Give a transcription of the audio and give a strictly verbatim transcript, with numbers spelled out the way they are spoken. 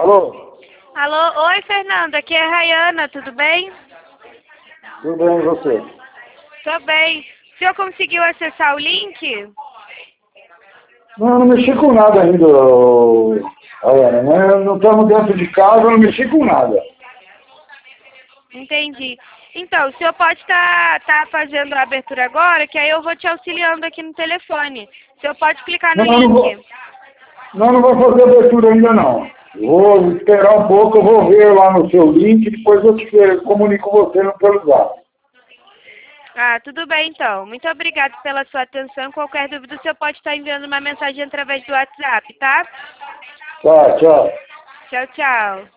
Alô? Alô, oi Fernando, aqui é a Rayana, tudo bem? Tudo bem, e você? Tô bem. O senhor conseguiu acessar o link? Não, eu não mexi com nada ainda, ô, Ana, né? Não estamos dentro de casa, eu não mexi com nada. Entendi. Então, o senhor pode estar tá, tá fazendo a abertura agora, que aí eu vou te auxiliando aqui no telefone. O senhor pode clicar no Não, eu não vou, link. não, não vou fazer abertura ainda não. Vou esperar um pouco, eu vou ver lá no seu link, depois eu te comunico com você no pelo zap. Ah, tudo bem então. Muito obrigada pela sua atenção. Qualquer dúvida, o senhor pode estar enviando uma mensagem através do WhatsApp, tá? Tá, tchau. Tchau, tchau.